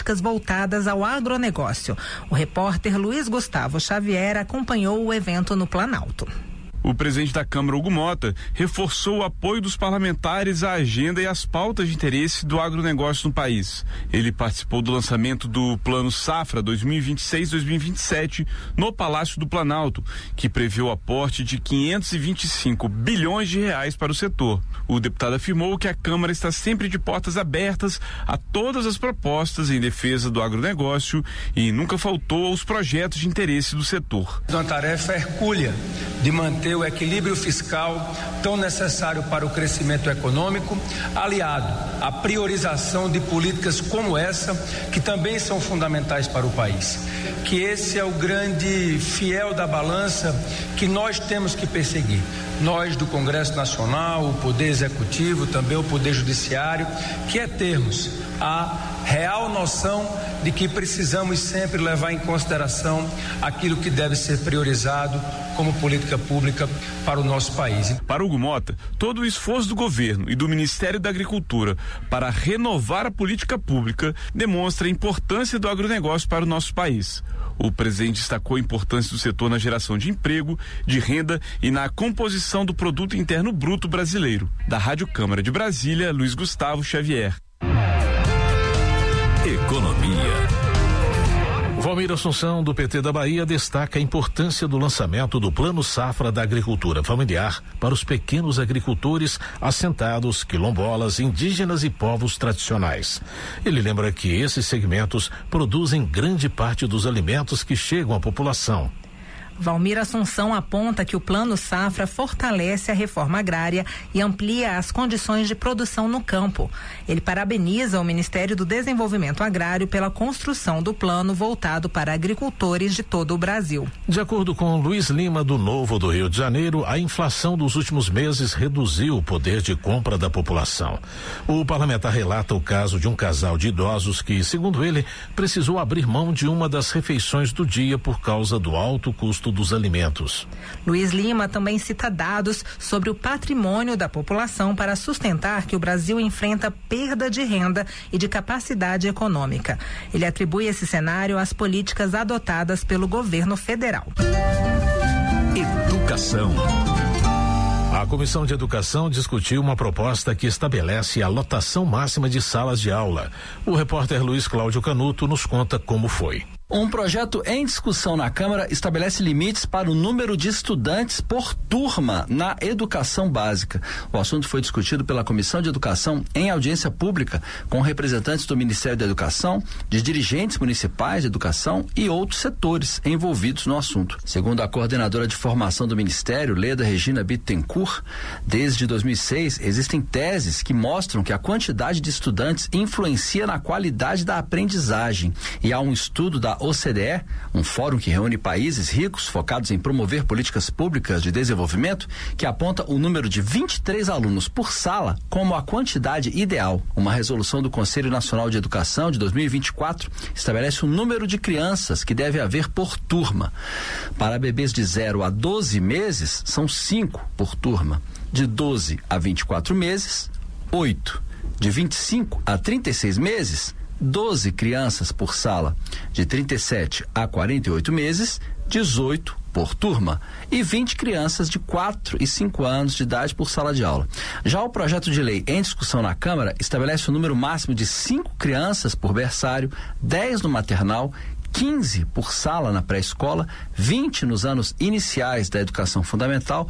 voltadas ao agronegócio. O repórter Luiz Gustavo Xavier acompanhou o evento no Planalto. O presidente da Câmara, Hugo Mota, reforçou o apoio dos parlamentares à agenda e às pautas de interesse do agronegócio no país. Ele participou do lançamento do Plano Safra 2026-2027 no Palácio do Planalto, que prevê o aporte de 525 bilhões de reais para o setor. O deputado afirmou que a Câmara está sempre de portas abertas a todas as propostas em defesa do agronegócio e nunca faltou aos projetos de interesse do setor. Uma tarefa hercúlea de manter o equilíbrio fiscal tão necessário para o crescimento econômico, aliado à priorização de políticas como essa, que também são fundamentais para o país. Que esse é o grande fiel da balança que nós temos que perseguir. Nós do Congresso Nacional, o Poder Executivo, também o Poder Judiciário, que é termos a real noção de que precisamos sempre levar em consideração aquilo que deve ser priorizado como política pública para o nosso país. Para Hugo Mota, todo o esforço do governo e do Ministério da Agricultura para renovar a política pública demonstra a importância do agronegócio para o nosso país. O presidente destacou a importância do setor na geração de emprego, de renda e na composição do produto interno bruto brasileiro. Da Rádio Câmara de Brasília, Luiz Gustavo Xavier. Economia. Valmir Assunção, do PT da Bahia, destaca a importância do lançamento do Plano Safra da Agricultura Familiar para os pequenos agricultores, assentados, quilombolas, indígenas e povos tradicionais. Ele lembra que esses segmentos produzem grande parte dos alimentos que chegam à população. Valmir Assunção aponta que o Plano Safra fortalece a reforma agrária e amplia as condições de produção no campo. Ele parabeniza o Ministério do Desenvolvimento Agrário pela construção do plano voltado para agricultores de todo o Brasil. De acordo com Luiz Lima, do Novo do Rio de Janeiro, a inflação dos últimos meses reduziu o poder de compra da população. O parlamentar relata o caso de um casal de idosos que, segundo ele, precisou abrir mão de uma das refeições do dia por causa do alto custo dos alimentos. Luiz Lima também cita dados sobre o patrimônio da população para sustentar que o Brasil enfrenta perda de renda e de capacidade econômica. Ele atribui esse cenário às políticas adotadas pelo governo federal. Educação. A Comissão de Educação discutiu uma proposta que estabelece a lotação máxima de salas de aula. O repórter Luiz Cláudio Canuto nos conta como foi. Um projeto em discussão na Câmara estabelece limites para o número de estudantes por turma na educação básica. O assunto foi discutido pela Comissão de Educação em audiência pública com representantes do Ministério da Educação, de dirigentes municipais de educação e outros setores envolvidos no assunto. Segundo a coordenadora de formação do Ministério, Leda Regina Bittencourt, desde 2006 existem teses que mostram que a quantidade de estudantes influencia na qualidade da aprendizagem, e há um estudo da OCDE, um fórum que reúne países ricos focados em promover políticas públicas de desenvolvimento, que aponta o número de 23 alunos por sala como a quantidade ideal. Uma resolução do Conselho Nacional de Educação de 2024 estabelece o número de crianças que deve haver por turma. Para bebês de 0 a 12 meses, são 5 por turma. De 12 a 24 meses, 8. De 25 a 36 meses, 12 crianças por sala. De 37 a 48 meses, 18 por turma. E 20 crianças de 4 e 5 anos de idade por sala de aula. Já o projeto de lei em discussão na Câmara estabelece o número máximo de 5 crianças por berçário, 10 no maternal, 15 por sala na pré-escola, 20 nos anos iniciais da educação fundamental,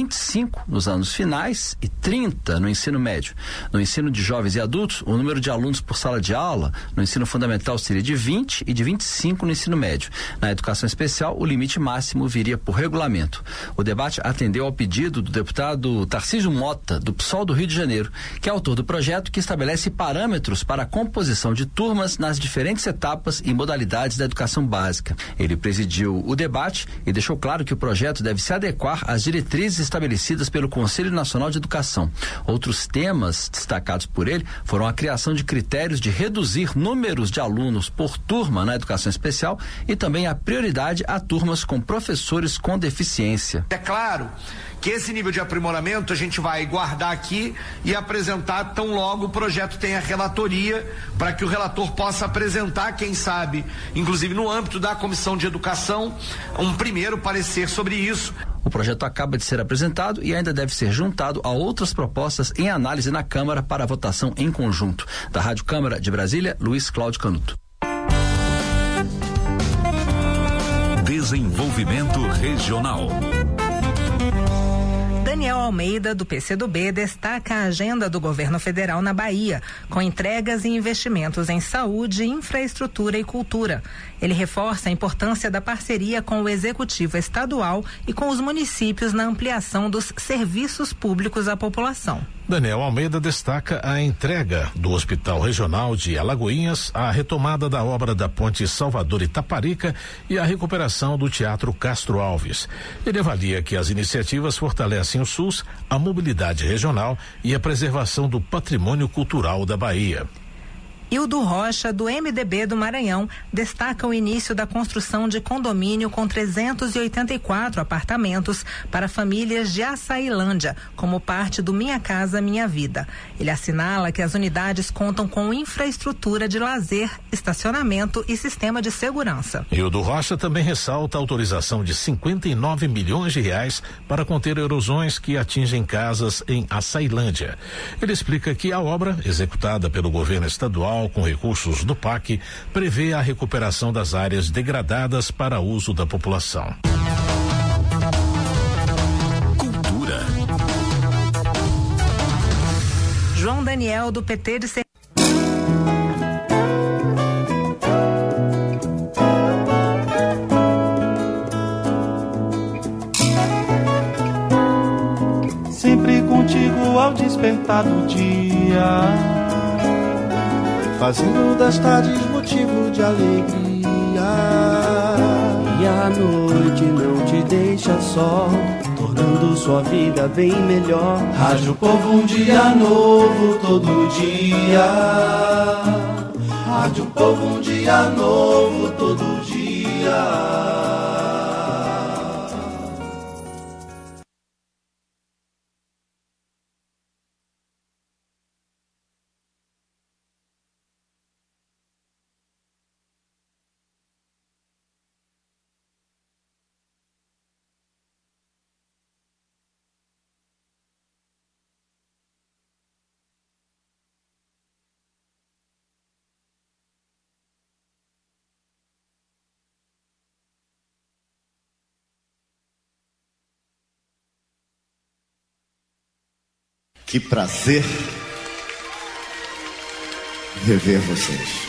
25 nos anos finais e 30 no ensino médio. No ensino de jovens e adultos, o número de alunos por sala de aula no ensino fundamental seria de 20 e de 25 no ensino médio. Na educação especial, o limite máximo viria por regulamento. O debate atendeu ao pedido do deputado Tarcísio Mota, do PSOL do Rio de Janeiro, que é autor do projeto que estabelece parâmetros para a composição de turmas nas diferentes etapas e modalidades da educação básica. Ele presidiu o debate e deixou claro que o projeto deve se adequar às diretrizes estabelecidas pelo Conselho Nacional de Educação. Outros temas destacados por ele foram a criação de critérios de reduzir números de alunos por turma na educação especial e também a prioridade a turmas com professores com deficiência. É claro que esse nível de aprimoramento a gente vai guardar aqui e apresentar tão logo o projeto tenha relatoria, para que o relator possa apresentar, quem sabe, inclusive no âmbito da Comissão de Educação, um primeiro parecer sobre isso. O projeto acaba de ser apresentado e ainda deve ser juntado a outras propostas em análise na Câmara para votação em conjunto. Da Rádio Câmara de Brasília, Luiz Cláudio Canuto. Desenvolvimento Regional. Daniel Almeida, do PCdoB, destaca a agenda do governo federal na Bahia, com entregas e investimentos em saúde, infraestrutura e cultura. Ele reforça a importância da parceria com o Executivo Estadual e com os municípios na ampliação dos serviços públicos à população. Daniel Almeida destaca a entrega do Hospital Regional de Alagoinhas, a retomada da obra da Ponte Salvador Itaparica e a recuperação do Teatro Castro Alves. Ele avalia que as iniciativas fortalecem o SUS, a mobilidade regional e a preservação do patrimônio cultural da Bahia. Hildo Rocha, do MDB do Maranhão, destaca o início da construção de condomínio com 384 apartamentos para famílias de Açailândia, como parte do Minha Casa Minha Vida. Ele assinala que as unidades contam com infraestrutura de lazer, estacionamento e sistema de segurança. Hildo Rocha também ressalta a autorização de 59 milhões de reais para conter erosões que atingem casas em Açailândia. Ele explica que a obra, executada pelo governo estadual com recursos do PAC, prevê a recuperação das áreas degradadas para uso da população. Cultura. João Daniel, do PT de Sempre contigo ao despertar do dia, fazendo das tardes motivo de alegria. E a noite não te deixa só, tornando sua vida bem melhor. Rádio Povo, um dia novo todo dia. Rádio Povo, um dia novo todo dia. Que prazer rever vocês.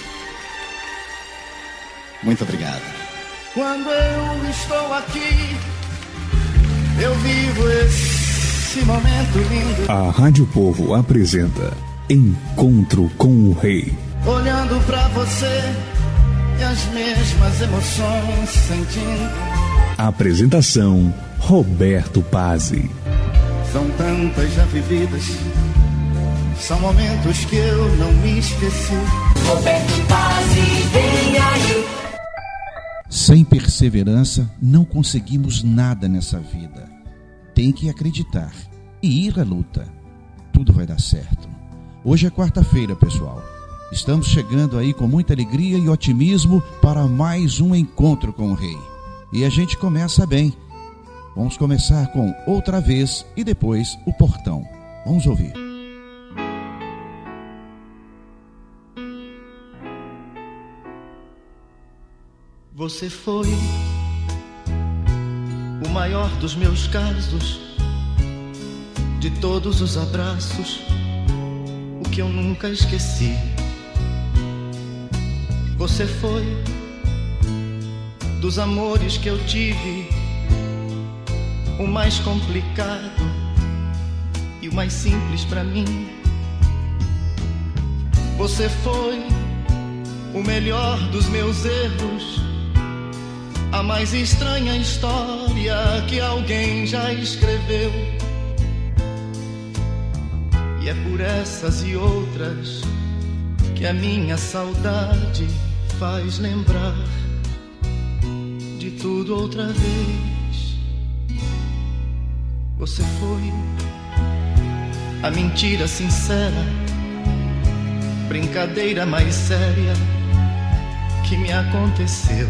Muito obrigado. Quando eu estou aqui, eu vivo esse momento lindo. A Rádio Povo apresenta Encontro com o Rei. Olhando pra você e as mesmas emoções sentindo. Apresentação Roberto Pazzi. São tantas já vividas, são momentos que eu não me esqueci. Roberto Pazzi, vem aí. Sem perseverança, não conseguimos nada nessa vida. Tem que acreditar e ir à luta. Tudo vai dar certo. Hoje é quarta-feira, pessoal. Estamos chegando aí com muita alegria e otimismo para mais um encontro com o Rei. E a gente começa bem. Vamos começar com Outra Vez e depois O Portão. Vamos ouvir. Você foi o maior dos meus casos, de todos os abraços, o que eu nunca esqueci. Você foi dos amores que eu tive, o mais complicado e o mais simples pra mim. Você foi o melhor dos meus erros, a mais estranha história que alguém já escreveu. E é por essas e outras que a minha saudade faz lembrar de tudo outra vez. Você foi a mentira sincera, brincadeira mais séria que me aconteceu.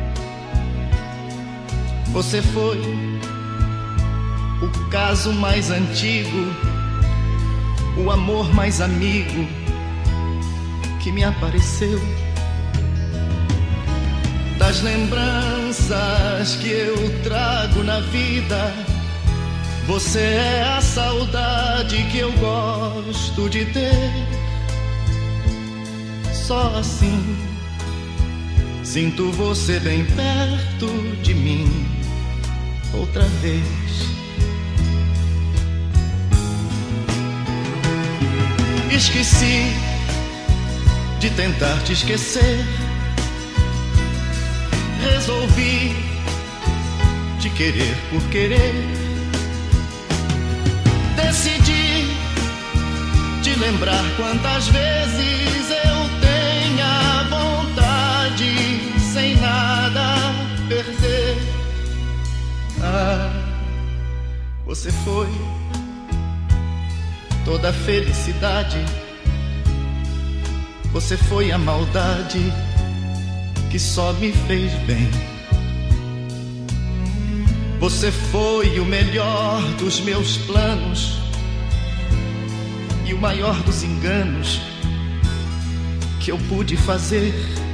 Você foi o caso mais antigo, o amor mais amigo que me apareceu. Das lembranças que eu trago na vida, você é a saudade que eu gosto de ter. Só assim sinto você bem perto de mim outra vez. Esqueci de tentar te esquecer. Resolvi te querer por querer. Decidi te lembrar quantas vezes eu tenha vontade, sem nada perder. Ah, você foi toda a felicidade. Você foi a maldade que só me fez bem. Você foi o melhor dos meus planos e o maior dos enganos que eu pude fazer.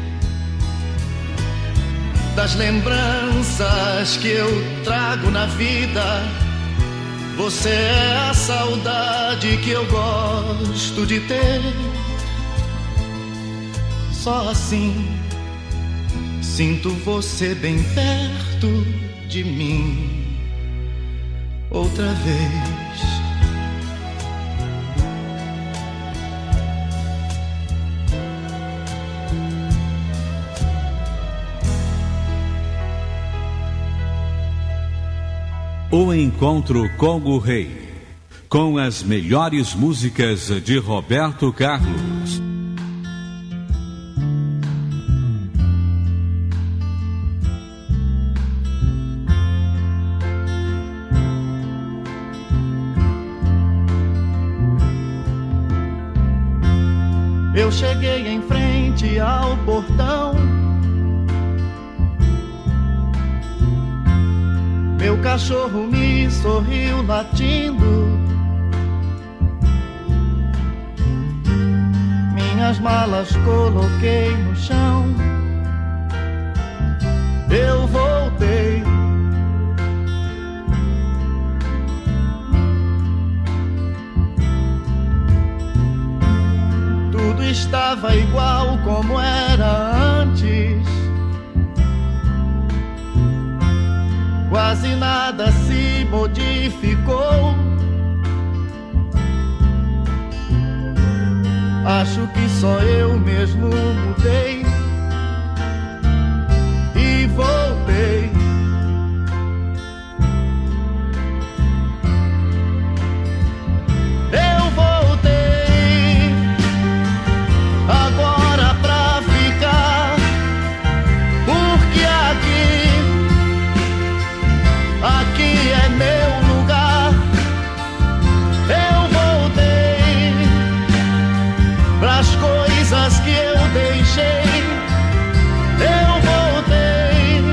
Das lembranças que eu trago na vida, você é a saudade que eu gosto de ter. Só assim sinto você bem perto de mim outra vez. O Encontro com o Rei, com as melhores músicas de Roberto Carlos. Eu cheguei em frente ao portão, meu cachorro me sorriu latindo, minhas malas coloquei no chão. Eu voltei, tudo estava igual como era antes. Quase nada se modificou. Acho que só eu mesmo mudei e voltei. Eu voltei agora pra ficar, porque aqui é meu lugar. Eu voltei pras coisas que eu deixei. Eu voltei.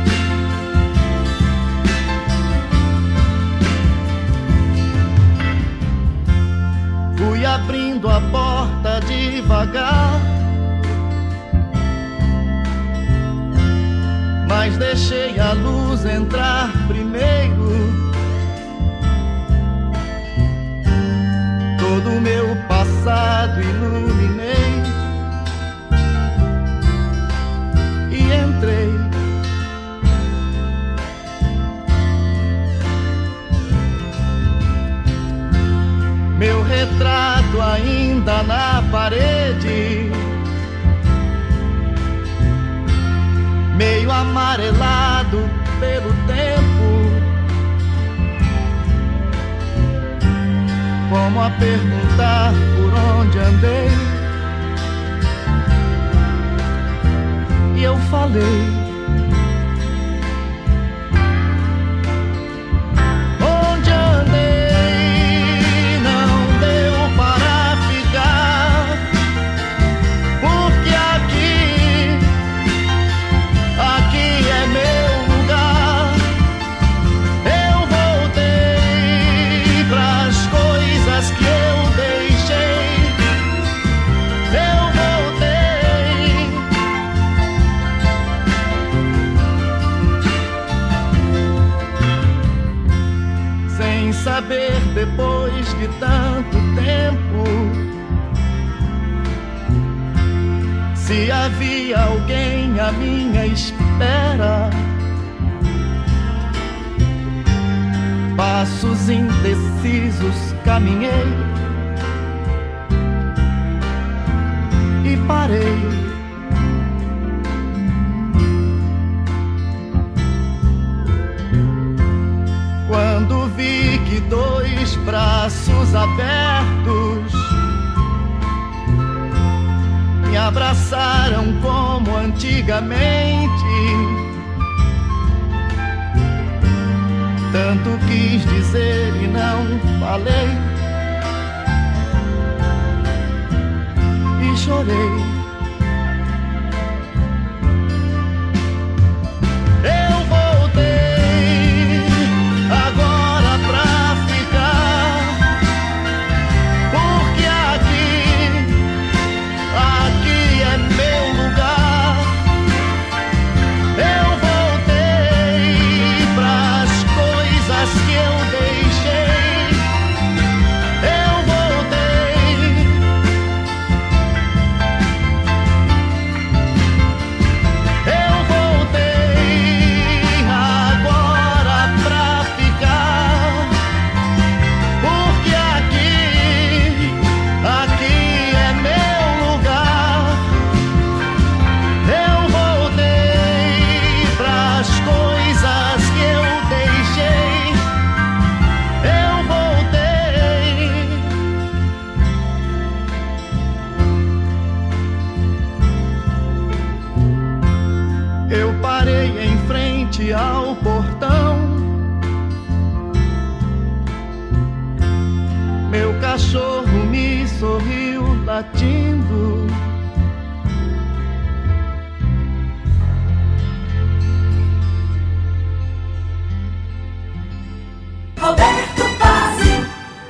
Fui abrindo a porta devagar, mas deixei a luz entrar primeiro. Todo o meu passado iluminei e entrei. Meu retrato ainda na parede, meio amarelado pelo tempo, como a perguntar por onde andei. E eu falei: onde andei? depois de tanto tempo, se havia alguém à minha espera. Passos indecisos caminhei e parei. Quando vi que dois braços abertos me abraçaram como antigamente, tanto quis dizer e não falei, e chorei. Eu voltei agora pra ficar, porque aqui é meu lugar. Eu voltei pras coisas que eu deixei. Eu voltei. Eu voltei agora pra ficar, porque aqui é meu lugar. Eu voltei pras coisas que eu deixei. Eu voltei. Eu parei em frente ao portão. Meu cachorro me sorriu latindo. Roberto Pazzi.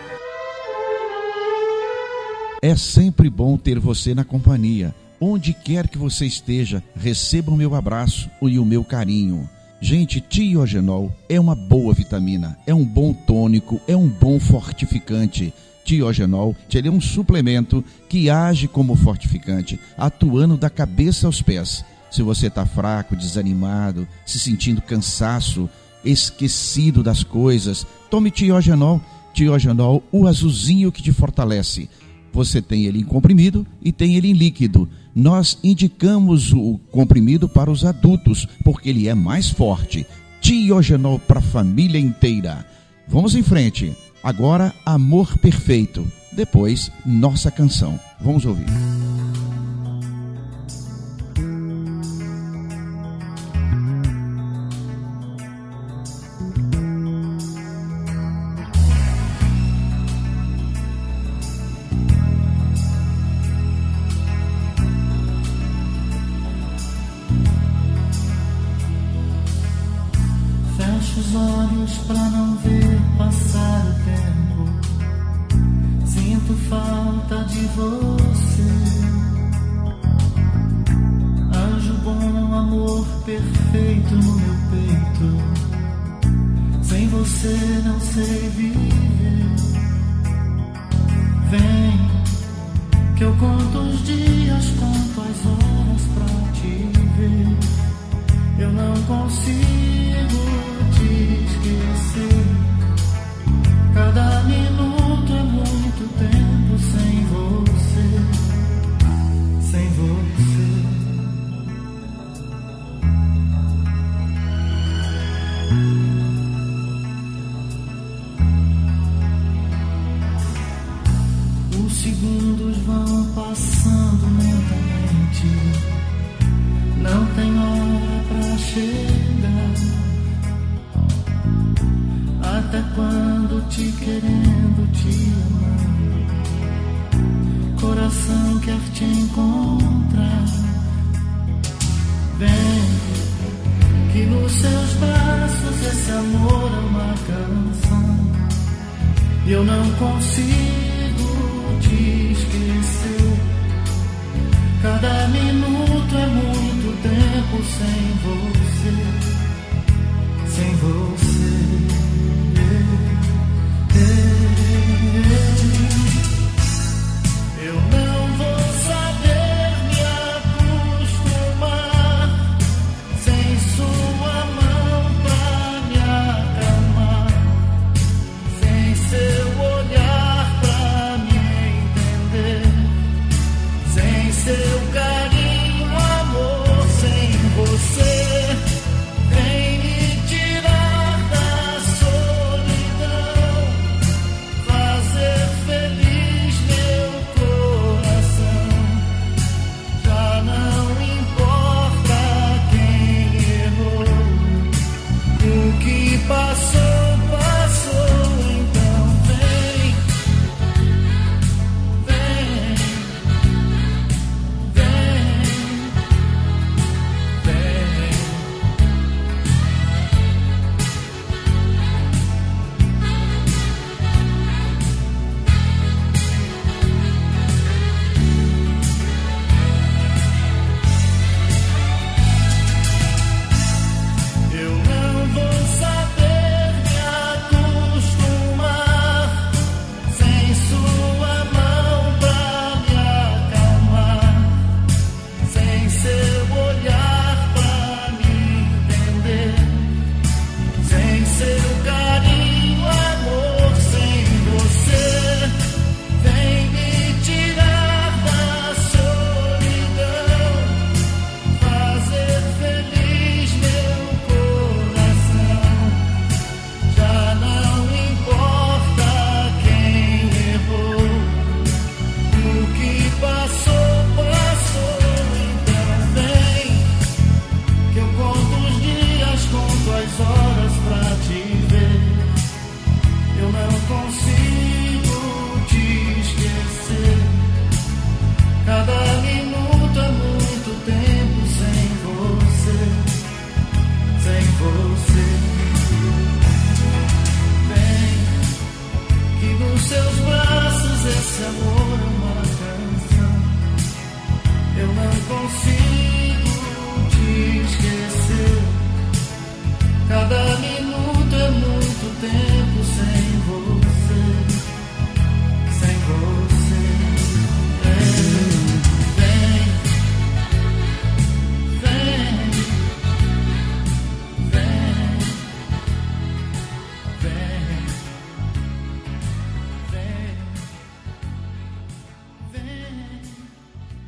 É sempre bom ter você na companhia. Onde quer que você esteja, receba o meu abraço e o meu carinho. Gente, Tiogenol é uma boa vitamina, é um bom tônico, é um bom fortificante. Tiogenol, ele é um suplemento que age como fortificante, atuando da cabeça aos pés. Se você está fraco, desanimado, se sentindo cansaço, esquecido das coisas, tome Tiogenol. Tiogenol, o azulzinho que te fortalece. Você tem ele em comprimido e tem ele em líquido. Nós indicamos o comprimido para os adultos, porque ele é mais forte. Tiogenol para a família inteira. Vamos em frente. Agora, Amor Perfeito. Depois, nossa canção. Vamos ouvir. Fecho os olhos pra não ver passar o tempo. Sinto falta de você. Anjo bom, amor perfeito no meu peito. Sem você não sei viver. Vem, que eu conto os dias, conto as horas pra te ver. Eu não consigo te esquecer. Cada minuto é muito tempo sem você, sem você. Os segundos vão passando lentamente. Não tem hora pra chegar. Até quando te querendo, te amando, coração quer te encontrar. Vem, que nos seus braços esse amor é uma canção. E eu não consigo te esquecer. Cada minuto é muito tempo sem você, sem você.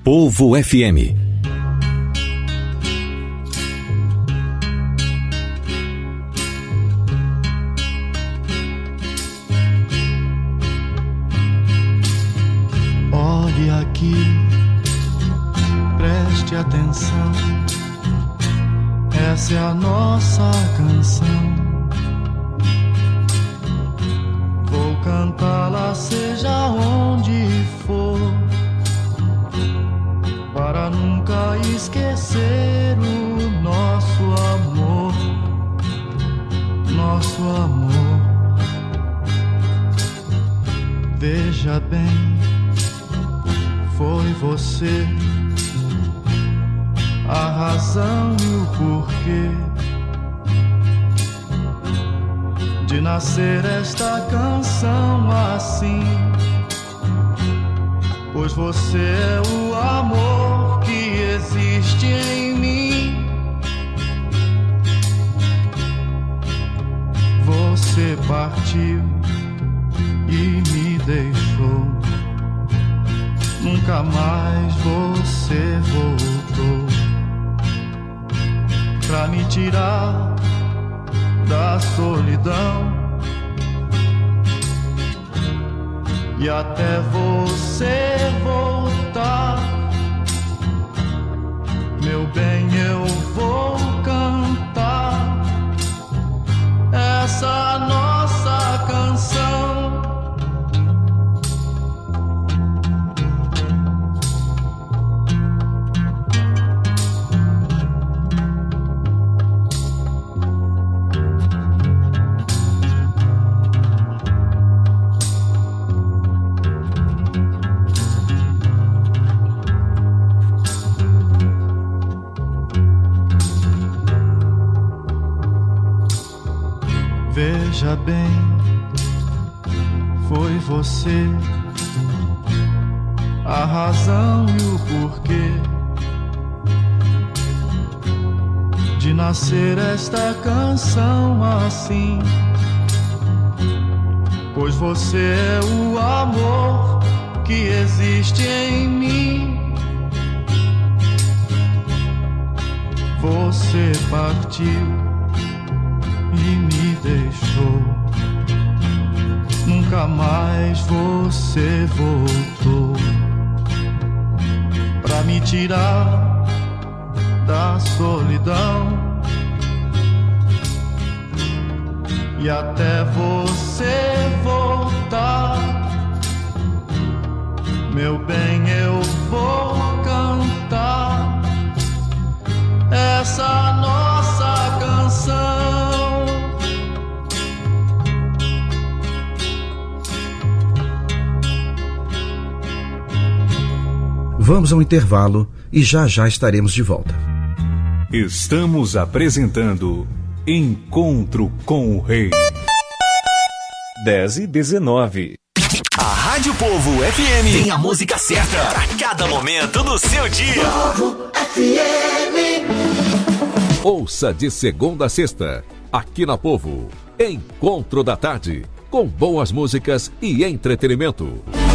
Povo FM. Olhe aqui, preste atenção. Essa é a nossa canção. Vou cantá-la seja onde for, para nunca esquecer o nosso amor, nosso amor. Veja bem, foi você a razão e o porquê de nascer esta canção assim, pois você é o amor que existe em mim. Você partiu e me deixou, nunca mais você voltou pra me tirar da solidão. E até você voltar, meu bem, eu vou cantar essa nossa canção. Veja bem, foi você a razão e o porquê de nascer esta canção assim, pois você é o amor que existe em mim. Você partiu e me deixou, nunca mais você voltou pra me tirar da solidão. E até você voltar, meu bem, eu vou cantar essa nossa canção. Vamos ao intervalo e já estaremos de volta. Estamos apresentando Encontro com o Rei. 10h19. A Rádio Povo FM tem a música certa para cada momento do seu dia. Povo FM. Ouça de segunda a sexta, aqui na Povo, Encontro da Tarde, com boas músicas e entretenimento.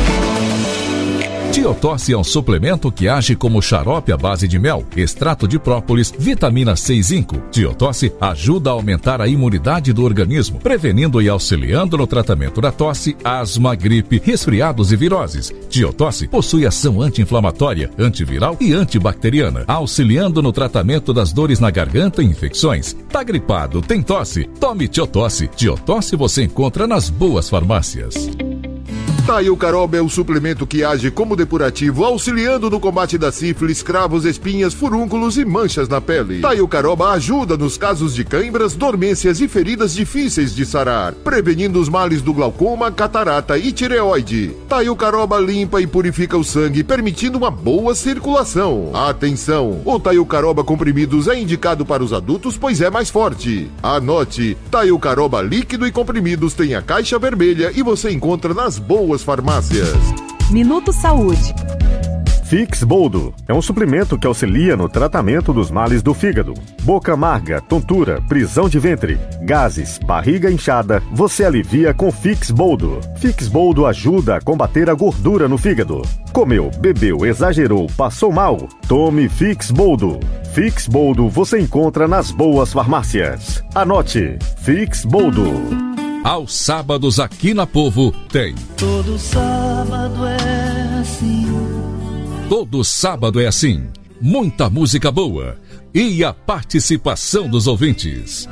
Tiotosse é um suplemento que age como xarope à base de mel, extrato de própolis, vitamina C e zinco. Tiotosse ajuda a aumentar a imunidade do organismo, prevenindo e auxiliando no tratamento da tosse, asma, gripe, resfriados e viroses. Tiotosse possui ação anti-inflamatória, antiviral e antibacteriana, auxiliando no tratamento das dores na garganta e infecções. Tá gripado, tem tosse? Tome Tiotosse. Tiotosse você encontra nas boas farmácias. Taiocaroba é o suplemento que age como depurativo, auxiliando no combate da sífilis, cravos, espinhas, furúnculos e manchas na pele. Taiocaroba ajuda nos casos de cãibras, dormências e feridas difíceis de sarar, prevenindo os males do glaucoma, catarata e tireoide. Taiocaroba limpa e purifica o sangue, permitindo uma boa circulação. Atenção! O Taiocaroba comprimidos é indicado para os adultos, pois é mais forte. Anote: Taiocaroba líquido e comprimidos tem a caixa vermelha e você encontra nas boas farmácias. Minuto Saúde. Fix Boldo é um suplemento que auxilia no tratamento dos males do fígado. Boca amarga, tontura, prisão de ventre, gases, barriga inchada, você alivia com Fix Boldo. Fix Boldo ajuda a combater a gordura no fígado. Comeu, bebeu, exagerou, passou mal? Tome Fix Boldo. Fix Boldo você encontra nas boas farmácias. Anote, Fix Boldo. Aos sábados aqui na Povo tem. Todo sábado é assim. Todo sábado é assim. Muita música boa e a participação dos ouvintes.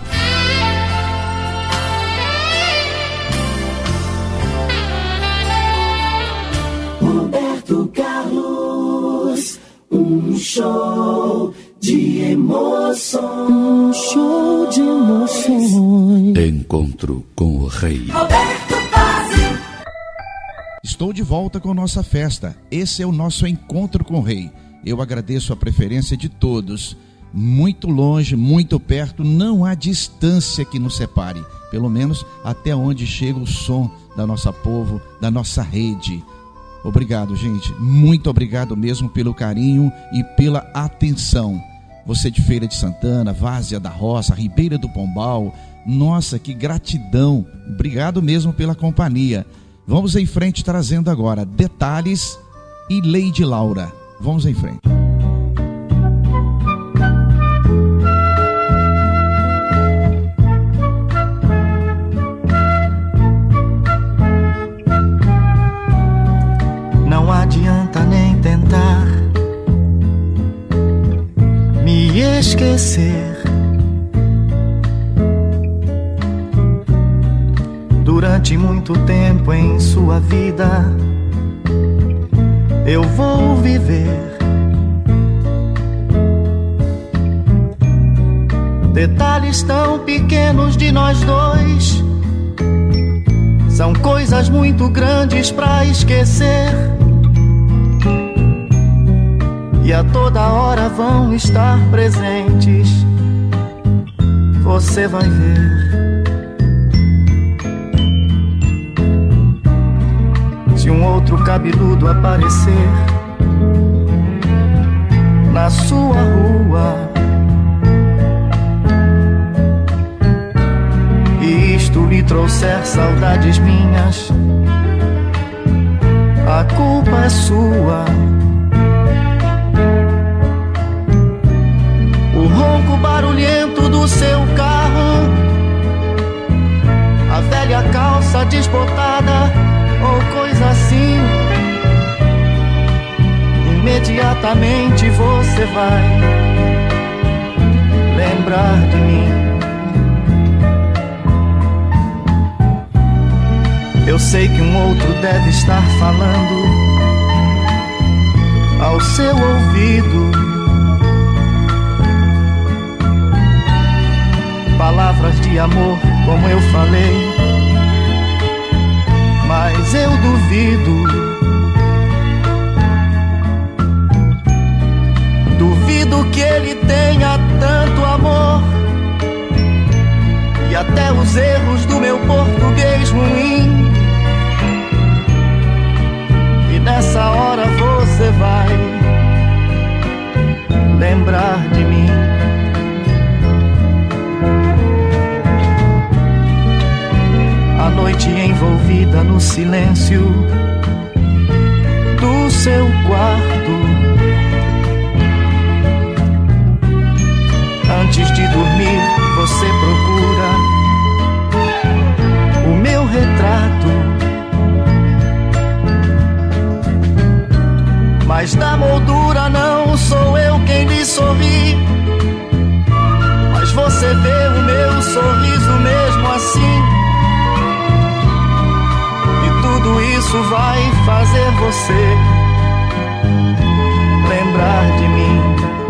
Roberto Carlos, um show de emoções. Um show de emoções. Encontro com o Rei. Roberto Pazzi. Estou de volta com nossa festa. Esse é o nosso encontro com o Rei. Eu agradeço a preferência de todos. Muito longe, muito perto, não há distância que nos separe. Pelo menos até onde chega o som da nossa Povo, da nossa rede. Obrigado, gente. Muito obrigado mesmo pelo carinho e pela atenção. Você de Feira de Santana, Várzea da Roça, Ribeira do Pombal. Nossa, que gratidão. Obrigado mesmo pela companhia. Vamos em frente trazendo agora Detalhes e Lady Laura. Vamos em frente. Não adianta nem tentar me esquecer. Durante muito tempo em sua vida eu vou viver detalhes tão pequenos de nós dois. São coisas muito grandes pra esquecer, e a toda hora vão estar presentes. Você vai ver. Se um outro cabeludo aparecer na sua rua e isto lhe trouxer saudades minhas, a culpa é sua. O ronco barulhento do seu carro, a velha calça desbotada ou coisa assim, imediatamente você vai lembrar de mim. Eu sei que um outro deve estar falando ao seu ouvido palavras de amor, como eu falei, mas eu duvido. Duvido que ele tenha tanto amor, e até os erros do meu português ruim. E nessa hora você vai lembrar de mim. A noite envolvida no silêncio do seu quarto, antes de dormir você procura o meu retrato, mas da moldura não sou eu quem lhe sorri, mas você vê o meu sorriso mesmo assim. Tudo isso vai fazer você lembrar de mim.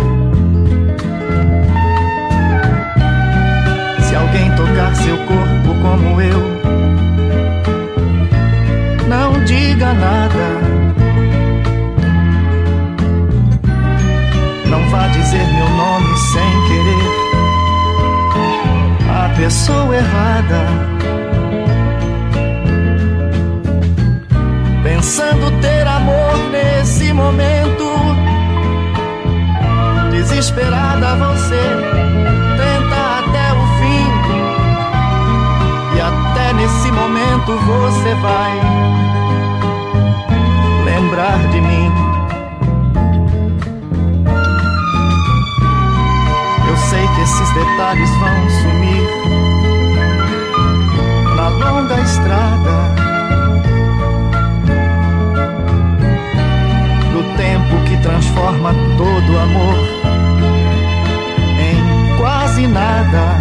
Se alguém tocar seu corpo como eu, não diga nada. Não vá dizer meu nome sem querer a pessoa errada. Pensando ter amor nesse momento, desesperada você tenta até o fim, e até nesse momento você vai lembrar de mim. Eu sei que esses detalhes vão sumir na longa estrada do tempo que transforma todo amor em quase nada.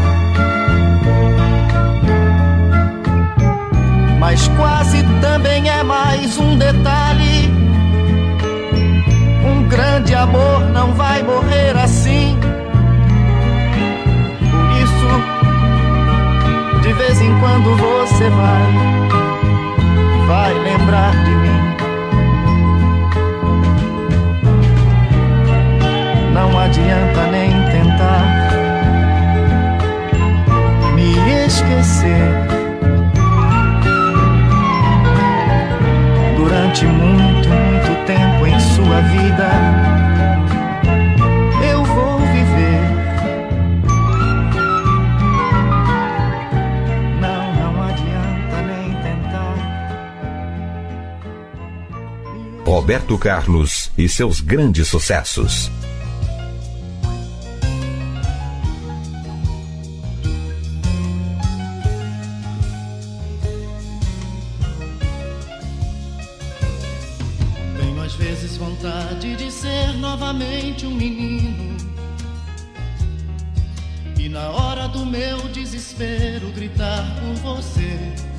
Mas quase também é mais um detalhe. Um grande amor não vai morrer assim. Por isso, de vez em quando você vai lembrar de mim. Não adianta nem tentar me esquecer. Durante muito, muito tempo em sua vida eu vou viver. Não adianta nem tentar. Roberto Carlos e seus grandes sucessos. Novamente um menino, e na hora do meu desespero gritar por você,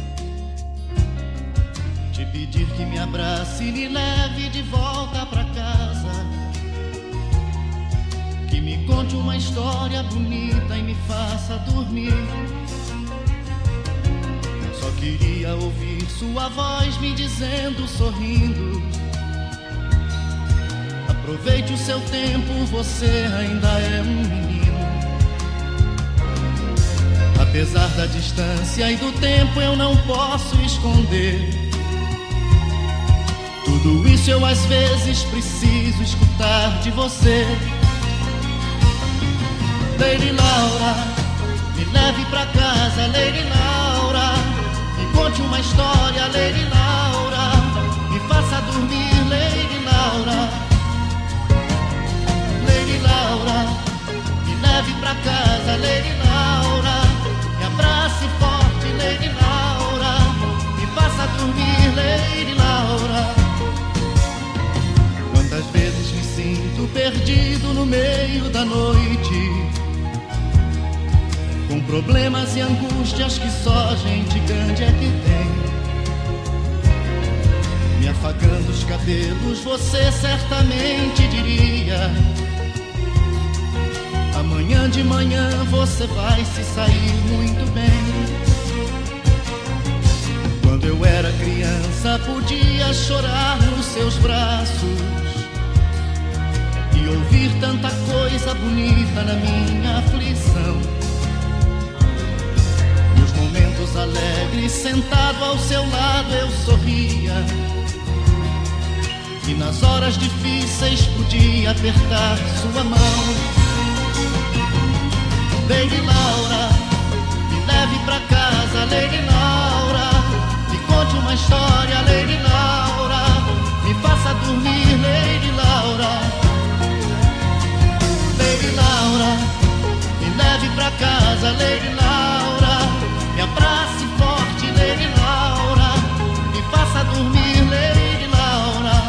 te pedir que me abrace e me leve de volta pra casa, que me conte uma história bonita e me faça dormir. Só queria ouvir sua voz me dizendo, sorrindo: aproveite o seu tempo, você ainda é um menino. Apesar da distância e do tempo, eu não posso esconder. Tudo isso eu às vezes preciso escutar de você. Lady Laura, me leve pra casa, Lady Laura. Me conte uma história, Lady Laura. Me faça dormir, Lady Laura. Lady Laura, me leve pra casa, Lady Laura. Me abrace forte, Lady Laura. Me faça dormir, Lady Laura. Quantas vezes me sinto perdido no meio da noite, com problemas e angústias que só gente grande é que tem. Me afagando os cabelos, você certamente diria: amanhã de manhã você vai se sair muito bem. Quando eu era criança podia chorar nos seus braços e ouvir tanta coisa bonita na minha aflição. Nos momentos alegres, sentado ao seu lado eu sorria, e nas horas difíceis podia apertar sua mão. Lady Laura, me leve pra casa, Lady Laura. Me conte uma história, Lady Laura. Me faça dormir, Lady Laura. Lady Laura, me leve pra casa, Lady Laura. Me abrace forte, Lady Laura. Me faça dormir, Lady Laura.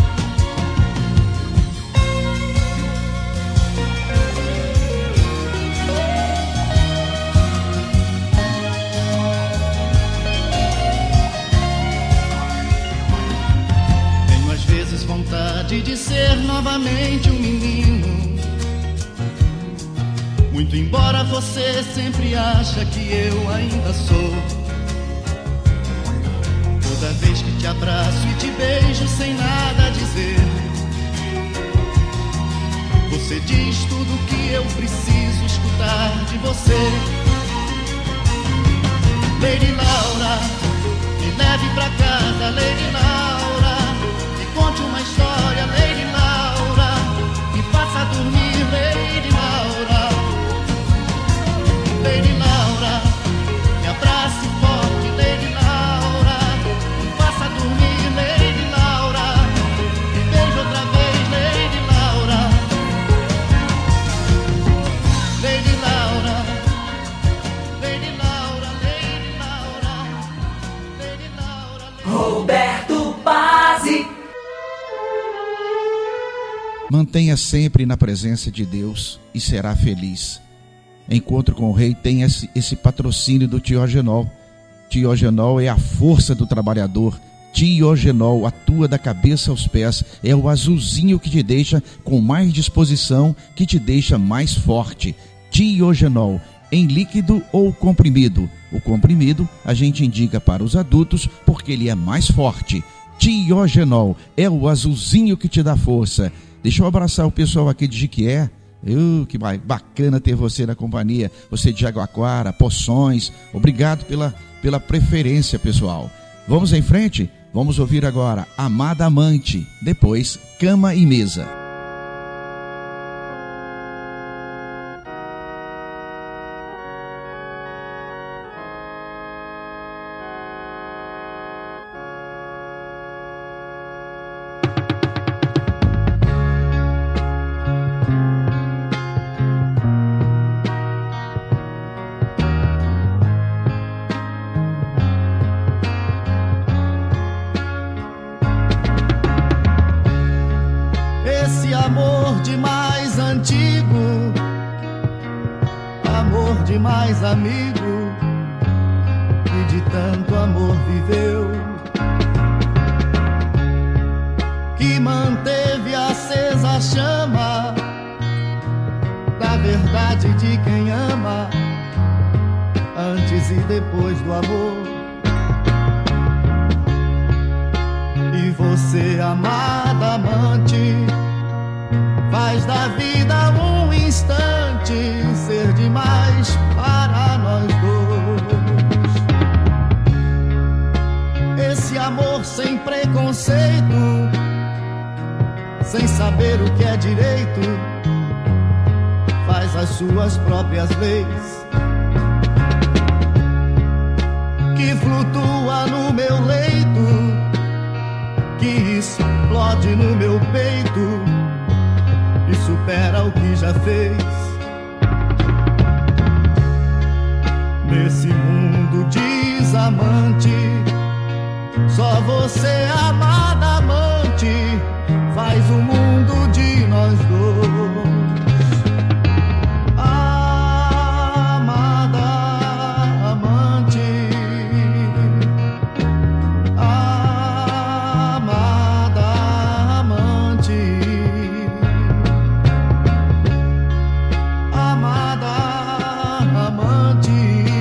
Vontade de ser novamente um menino, muito embora você sempre acha que eu ainda sou. Toda vez que te abraço e te beijo sem nada a dizer, você diz tudo que eu preciso escutar de você. Lady Laura, me leve pra casa, Lady Laura. Me conte uma história, Lady Laura. Me faça dormir, Lady Mantenha sempre na presença de Deus e será feliz. Encontro com o Rei tem esse patrocínio do Tiogenol. Tiogenol é a força do trabalhador. Tiogenol atua da cabeça aos pés. É o azulzinho que te deixa com mais disposição, que te deixa mais forte. Tiogenol, em líquido ou comprimido. O comprimido a gente indica para os adultos porque ele é mais forte. Tiogenol é o azulzinho que te dá força. Deixa eu abraçar o pessoal aqui de Jiquié. Que bacana ter você na companhia. Você de Jaguaquara, Poções. Obrigado pela preferência, pessoal. Vamos em frente? Vamos ouvir agora Amada Amante. Depois, Cama e Mesa. Amigo que de tanto amor viveu, que manteve acesa a chama da verdade de quem ama, antes e depois do amor. E você, amada amante, faz da vida um instante ser demais para nós dois. Esse amor sem preconceito, sem saber o que é direito, faz as suas próprias leis, que flutua no meu leito, que explode no meu peito e supera o que já fez. Nesse mundo desamante, só você, amada amante, faz o mundo de nós dois. Amada amante, amada amante, amada amante.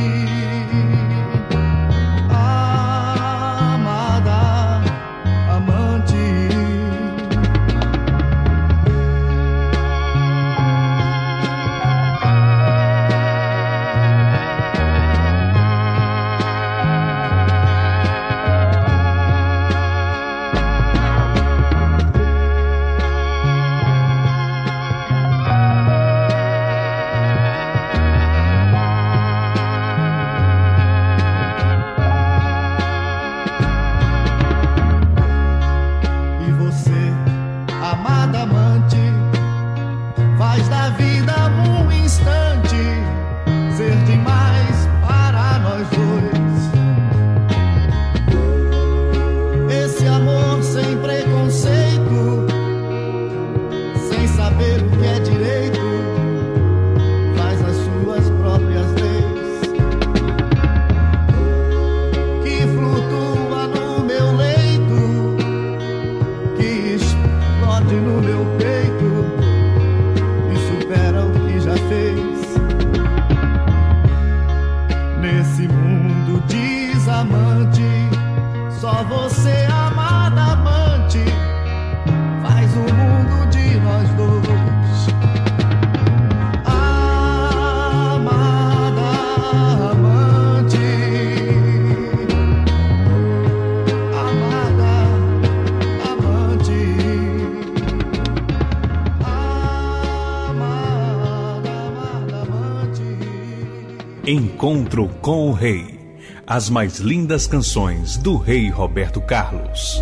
Encontro com o Rei. As mais lindas canções do Rei Roberto Carlos.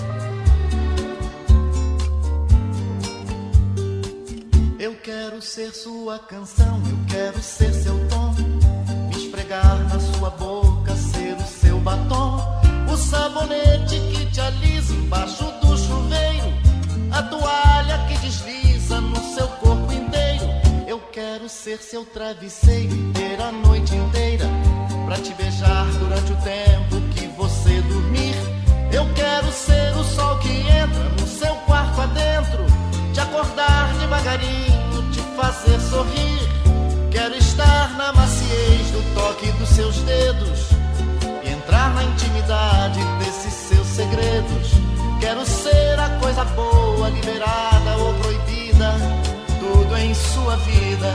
Eu quero ser sua canção, eu quero ser seu tom, me esfregar na sua boca, ser o seu batom, o sabonete que te alisa embaixo do chuveiro, a toalha que desliza no seu corpo inteiro. Eu quero ser seu travesseiro e ter a noite inteira pra te beijar durante o tempo que você dormir. Eu quero ser o sol que entra no seu quarto adentro, te acordar devagarinho, te fazer sorrir. Quero estar na maciez do toque dos seus dedos e entrar na intimidade desses seus segredos. Quero ser a coisa boa, liberada ou proibida, tudo em sua vida.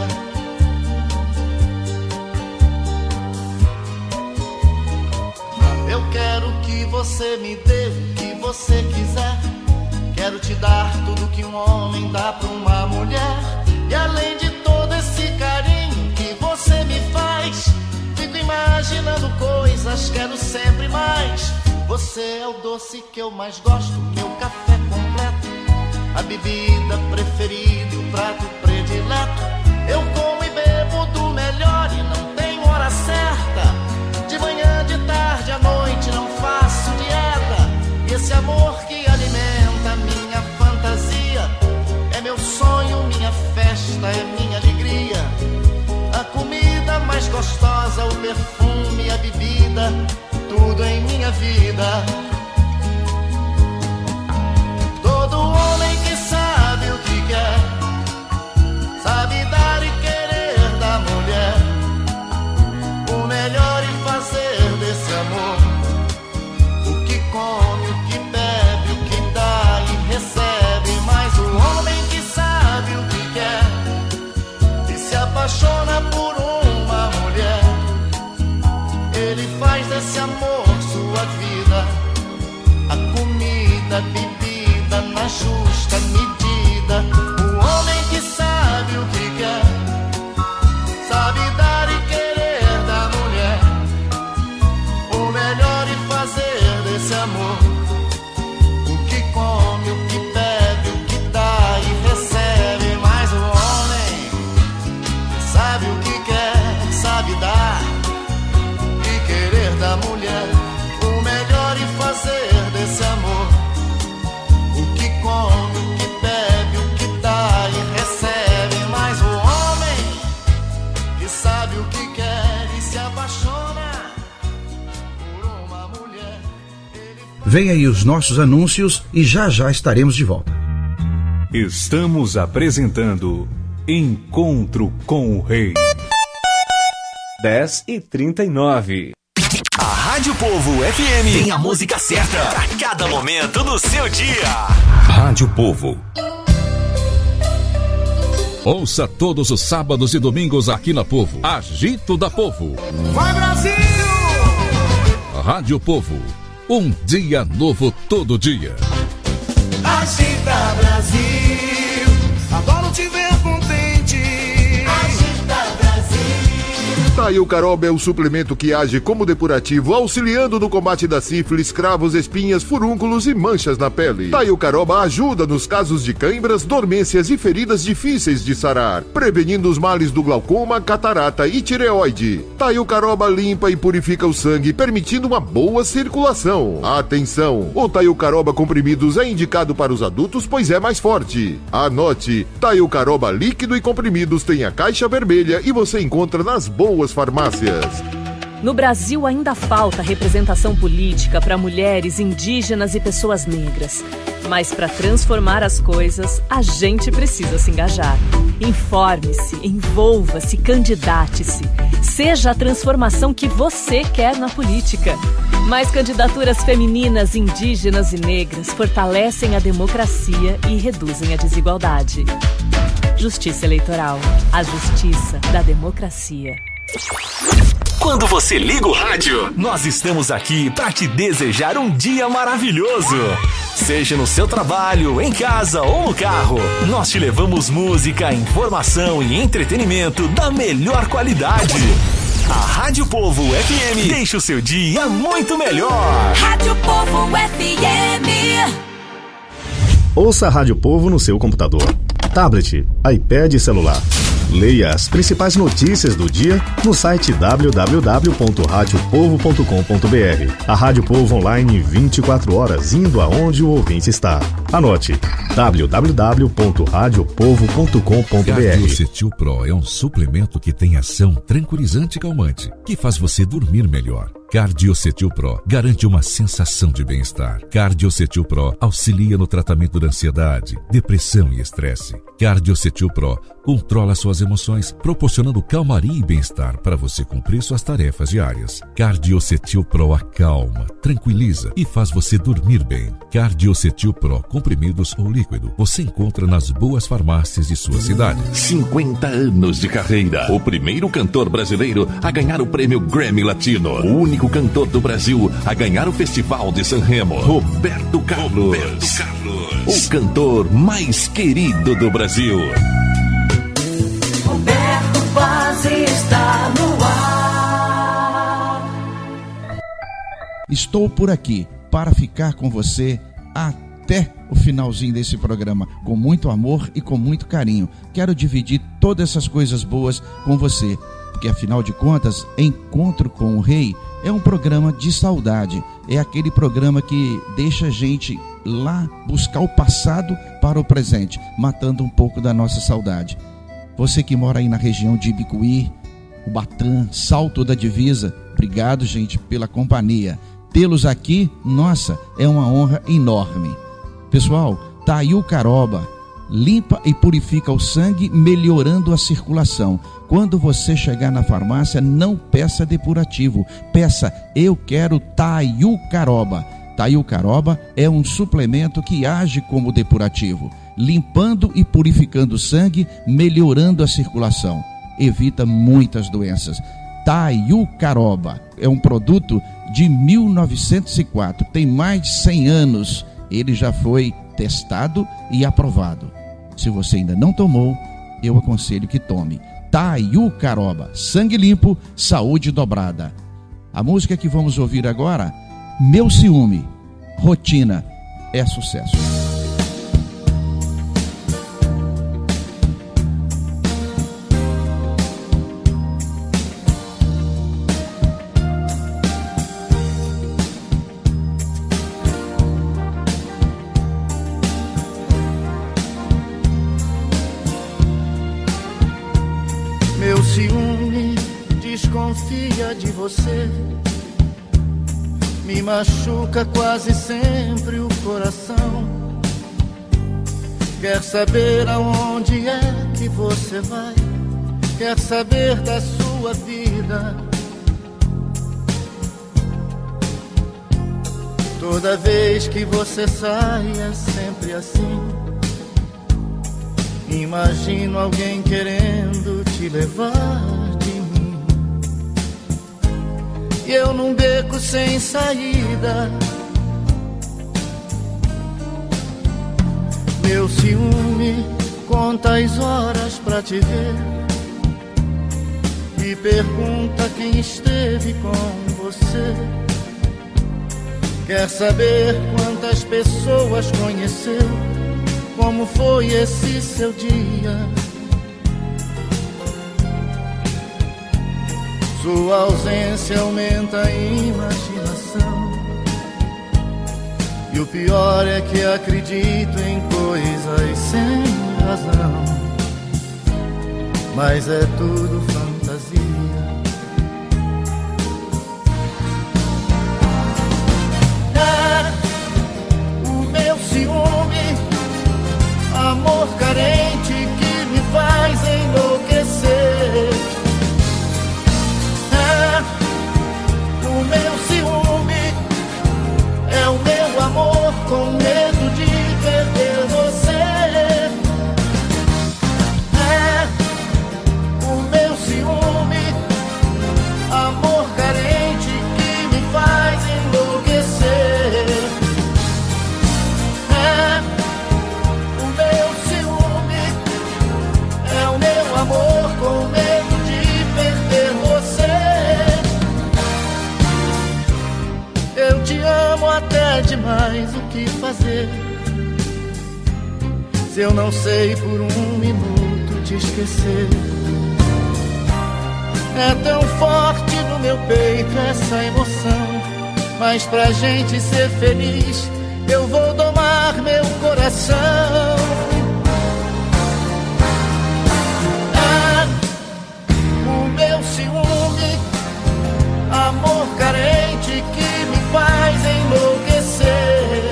Eu quero que você me dê o que você quiser. Quero te dar tudo que um homem dá pra uma mulher. E além de todo esse carinho que você me faz, fico imaginando coisas, quero sempre mais. Você é o doce que eu mais gosto, meu café completo, a bebida preferida e o prato predileto. Eu como e bebo do melhor e não tenho hora certa. De manhã, de tarde, à noite não faço dieta. E esse amor que alimenta minha fantasia é meu sonho, minha festa, é minha alegria. A comida mais gostosa, o perfume, a bebida, tudo em minha vida. Todo homem que sabe o que quer, sabe dar e querer da mulher o melhor e fazer desse amor o que come, o que bebe, o que dá e recebe. Mas o homem que sabe o que quer e se apaixona por uma mulher, ele faz desse amor sua vida, a comida, a bebida na justa medida. O homem que sabe o que quer, sabe dar e querer da mulher o melhor e fazer desse amor o que come, o que bebe, o que dá e recebe. Mas o homem que sabe o que quer, sabe dar e querer da mulher o melhor e fazer desse amor o que come, o que bebe, o que dá e recebe. Mas o homem que sabe o que quer e se apaixona por uma mulher. Vem aí os nossos anúncios e já já estaremos de volta. Estamos apresentando Encontro com o Rei. 10h39. A Rádio Povo FM tem a música certa pra cada momento do seu dia. Rádio Povo. Ouça todos os sábados e domingos aqui na Povo. Agito da Povo. Vai, Brasil! Rádio Povo. Um dia novo todo dia. Agita, Brasil! Adoro te ver contente. Agita, Brasil! Taio Caroba é o suplemento que age como depurativo, auxiliando no combate da sífilis, cravos, espinhas, furúnculos e manchas na pele. Taio Caroba ajuda nos casos de cãibras, dormências e feridas difíceis de sarar, prevenindo os males do glaucoma, catarata e tireoide. Taio Caroba limpa e purifica o sangue, permitindo uma boa circulação. Atenção! O Taio Caroba comprimidos é indicado para os adultos, pois é mais forte. Anote: Taio Caroba líquido e comprimidos tem a caixa vermelha e você encontra nas boas farmácias. No Brasil ainda falta representação política para mulheres, indígenas e pessoas negras. Mas para transformar as coisas, a gente precisa se engajar. Informe-se, envolva-se, candidate-se. Seja a transformação que você quer na política. Mais candidaturas femininas, indígenas e negras fortalecem a democracia e reduzem a desigualdade. Justiça Eleitoral. A justiça da democracia. Quando você liga o rádio, nós estamos aqui para te desejar um dia maravilhoso. Seja no seu trabalho, em casa ou no carro, nós te levamos música, informação e entretenimento da melhor qualidade. A Rádio Povo FM deixa o seu dia muito melhor. Rádio Povo FM. Ouça a Rádio Povo no seu computador, tablet, iPad e celular. Leia as principais notícias do dia no site www.radiopovo.com.br. A Rádio Povo online 24 horas, indo aonde o ouvinte está. Anote: www.radiopovo.com.br. Cardiocetil Pro é um suplemento que tem ação tranquilizante e calmante, que faz você dormir melhor. Cardiocetil Pro garante uma sensação de bem-estar. Cardiocetil Pro auxilia no tratamento da ansiedade, depressão e estresse. Cardiocetil Pro controla suas emoções, proporcionando calmaria e bem-estar para você cumprir suas tarefas diárias. Cardiocetil Pro acalma, tranquiliza e faz você dormir bem. Cardiocetil Pro, comprimidos ou líquido, você encontra nas boas farmácias de sua cidade. 50 anos de carreira. O primeiro cantor brasileiro a ganhar o prêmio Grammy Latino. O único cantor do Brasil a ganhar o Festival de Sanremo. Roberto Carlos. O cantor mais querido do Brasil. Roberto Paz está no ar. Estou por aqui para ficar com você até o finalzinho desse programa, com muito amor e com muito carinho. Quero dividir todas essas coisas boas com você, porque afinal de contas, Encontro com o Rei é um programa de saudade. É aquele programa que deixa a gente lá buscar o passado para o presente, matando um pouco da nossa saudade. Você que mora aí na região de Ibicuí, Ubatã, Salto da Divisa, obrigado, gente, pela companhia. Tê-los aqui, nossa, é uma honra enorme. Pessoal, tá aí o Caroba. Limpa e purifica o sangue, melhorando a circulação. Quando você chegar na farmácia, não peça depurativo, peça: eu quero Taiu Caroba. Taiu Caroba é um suplemento que age como depurativo, limpando e purificando o sangue, melhorando a circulação. Evita muitas doenças. Taiu Caroba é um produto de 1904, tem mais de 100 anos. Ele já foi testado e aprovado. Se você ainda não tomou, eu aconselho que tome. Taiu Caroba, sangue limpo, saúde dobrada. A música que vamos ouvir agora, Meu Ciúme, Rotina, é sucesso. Meu ciúme desconfia de você, me machuca quase sempre o coração. Quer saber aonde é que você vai, quer saber da sua vida. Toda vez que você sai é sempre assim. Imagino alguém querendo te levar de mim, e eu num beco sem saída. Meu ciúme conta as horas pra te ver e pergunta quem esteve com você. Quer saber quantas pessoas conheceu, como foi esse seu dia. Sua ausência aumenta a imaginação, e o pior é que acredito em coisas sem razão, mas é tudo fantasia. É o meu ciúme, amor carente que me faz enlouquecer. É o meu ciúme, é o meu amor com medo de perder você. É o meu ciúme, amor carente que me faz enlouquecer. É o meu ciúme, é o meu amor com medo de perder você. Eu te amo até demais, o que fazer? Se eu não sei por um minuto te esquecer. É tão forte no meu peito essa emoção, mas pra gente ser feliz eu vou domar meu coração. O meu ciúme, amor carente que me faz enlouquecer.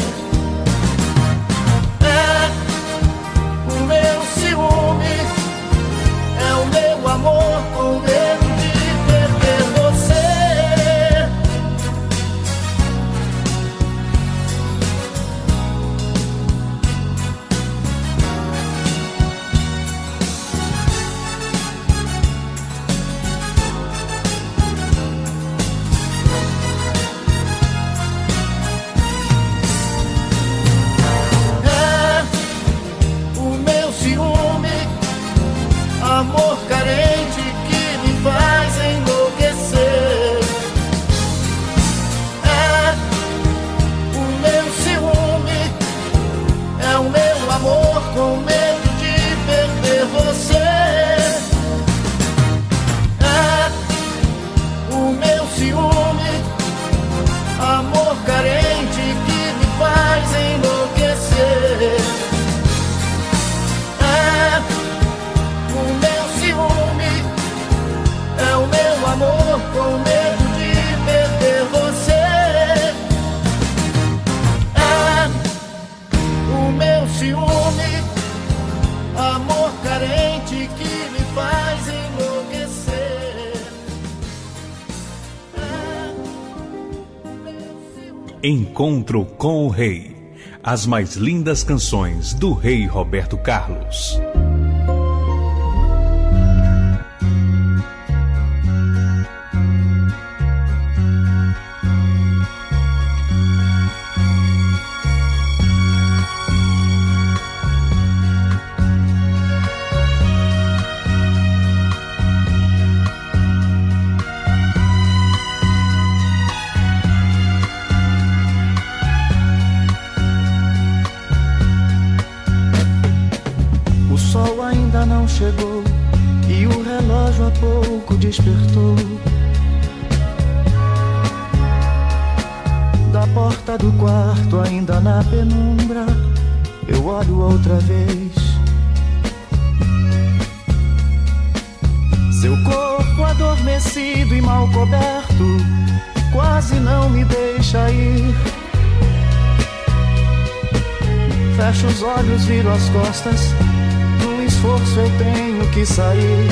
O meu ciúme é o meu amor com medo de perder você. Amor carente que me faz enlouquecer. O meu ciúme é o meu amor com medo de perder você. O meu ciúme, amor carente que me faz enlouquecer. O meu ciúme é o meu amor com medo de perder você. O meu ciúme, amor carente que me faz enlouquecer. Encontro com o Rei. As mais lindas canções do Rei Roberto Carlos. Chegou e o relógio há pouco despertou. Da porta do quarto, ainda na penumbra, eu olho outra vez. Seu corpo adormecido e mal coberto quase não me deixa ir. Fecho os olhos, viro as costas. Esforço eu tenho que sair.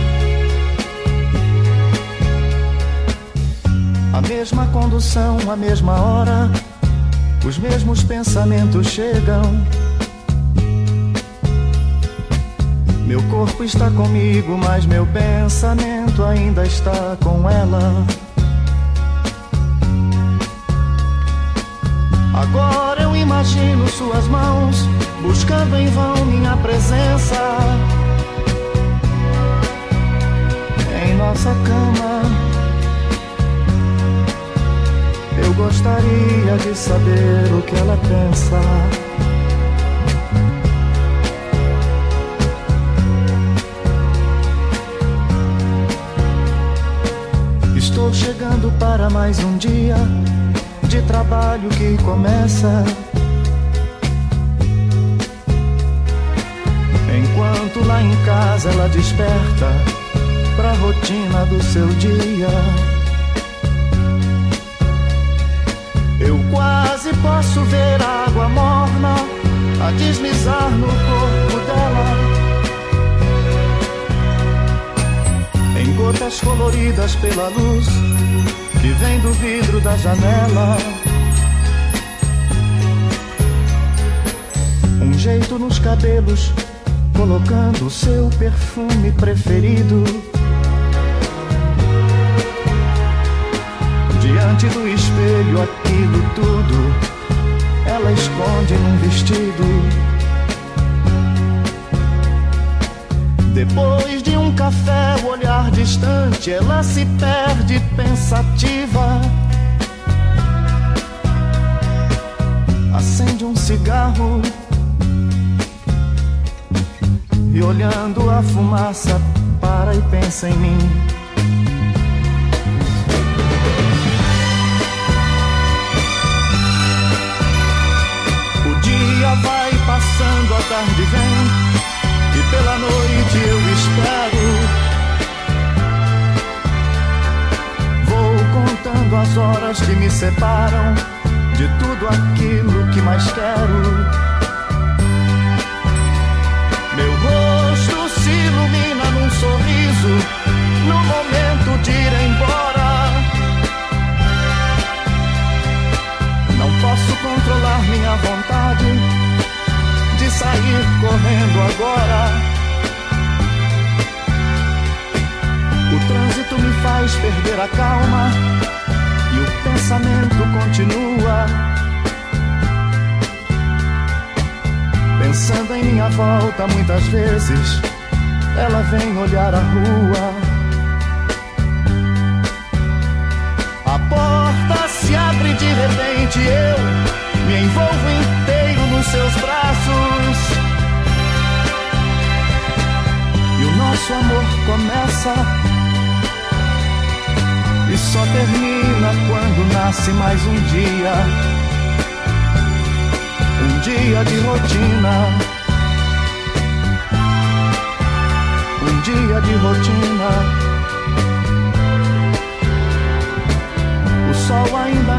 A mesma condução, a mesma hora, os mesmos pensamentos chegam. Meu corpo está comigo, mas meu pensamento ainda está com ela. Agora eu imagino suas mãos buscando em vão minha presença em nossa cama. Eu gostaria de saber o que ela pensa. Estou chegando para mais um dia de trabalho que começa. Enquanto lá em casa ela desperta pra rotina do seu dia. Eu quase posso ver a água morna a deslizar no corpo dela, em gotas coloridas pela luz que vem do vidro da janela. Um jeito nos cabelos, colocando o seu perfume preferido. Diante do espelho, aquilo tudo ela esconde num vestido. Depois de um café, o olhar distante, ela se perde pensativa. Acende um cigarro e olhando a fumaça para e pensa em mim. as horas que me separam de tudo aquilo que mais quero. Meu rosto se ilumina num sorriso no momento de ir embora. Não posso controlar minha vontade de sair correndo agora. O trânsito me faz perder a calma e o pensamento continua. Pensando em minha volta muitas vezes, ela vem olhar a rua. A porta se abre e de repente eu me envolvo inteiro nos seus braços. E o nosso amor começa e só termina quando nasce mais um dia. Um dia de rotina. Um dia de rotina. O sol ainda